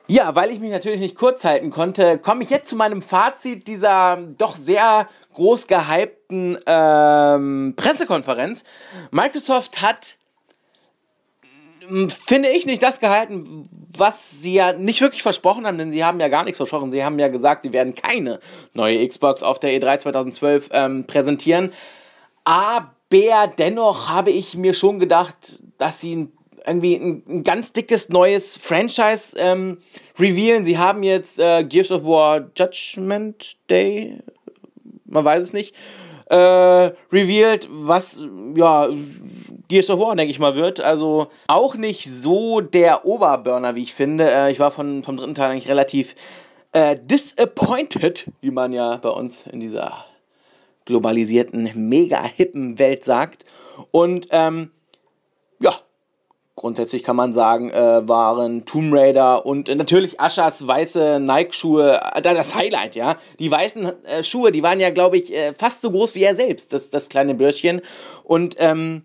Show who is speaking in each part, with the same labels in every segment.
Speaker 1: Ja, weil ich mich natürlich nicht kurz halten konnte, komme ich jetzt zu meinem Fazit dieser doch sehr groß gehypten Pressekonferenz. Microsoft hat, finde ich, nicht das gehalten, was sie ja nicht wirklich versprochen haben, denn sie haben ja gar nichts versprochen. Sie haben ja gesagt, sie werden keine neue Xbox auf der E3 2012 präsentieren. Aber dennoch habe ich mir schon gedacht, dass sie irgendwie ein ganz dickes neues Franchise revealen. Sie haben jetzt Gears of War Judgment Day, man weiß es nicht, revealed, was ja Gears of War, denke ich mal, wird. Also auch nicht so der Oberburner, wie ich finde. Ich war vom dritten Teil eigentlich relativ disappointed, wie man ja bei uns in dieser globalisierten, mega hippen Welt sagt. Und ja, grundsätzlich kann man sagen, waren Tomb Raider und natürlich Aschers weiße Nike-Schuhe das Highlight, ja. Die weißen Schuhe, die waren ja, glaube ich, fast so groß wie er selbst, das kleine Bürschchen. Und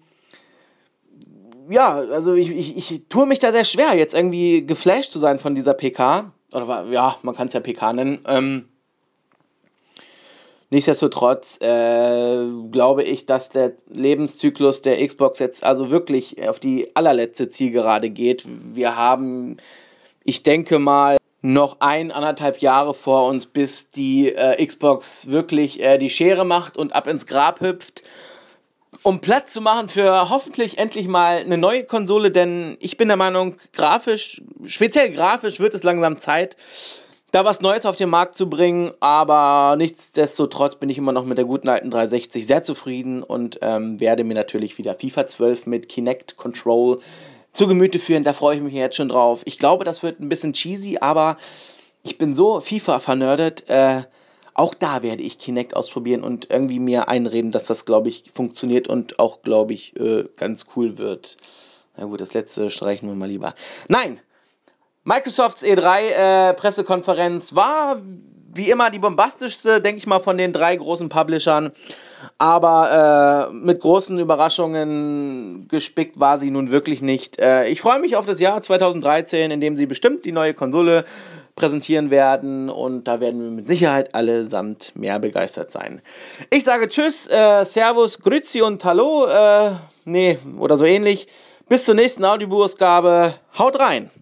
Speaker 1: ja, also ich tue mich da sehr schwer, jetzt irgendwie geflasht zu sein von dieser PK. Oder ja, man kann es ja PK nennen. Nichtsdestotrotz glaube ich, dass der Lebenszyklus der Xbox jetzt also wirklich auf die allerletzte Zielgerade geht. Wir haben, ich denke mal, noch 1,5 Jahre vor uns, bis die Xbox wirklich die Schere macht und ab ins Grab hüpft, um Platz zu machen für hoffentlich endlich mal eine neue Konsole, denn ich bin der Meinung, speziell grafisch wird es langsam Zeit, da was Neues auf den Markt zu bringen, aber nichtsdestotrotz bin ich immer noch mit der guten alten 360 sehr zufrieden und werde mir natürlich wieder FIFA 12 mit Kinect Control zu Gemüte führen, da freue ich mich jetzt schon drauf. Ich glaube, das wird ein bisschen cheesy, aber ich bin so FIFA-vernördet, auch da werde ich Kinect ausprobieren und irgendwie mir einreden, dass das, glaube ich, funktioniert und auch, glaube ich, ganz cool wird. Na gut, das letzte streichen wir mal lieber. Nein! Microsofts E3 Pressekonferenz war wie immer die bombastischste, denke ich mal, von den 3 großen Publishern. Aber mit großen Überraschungen gespickt war sie nun wirklich nicht. Ich freue mich auf das Jahr 2013, in dem sie bestimmt die neue Konsole präsentieren werden. Und da werden wir mit Sicherheit allesamt mehr begeistert sein. Ich sage Tschüss, Servus, Grüezi und Hallo. Nee, oder so ähnlich. Bis zur nächsten Audiobuchsgabe. Haut rein!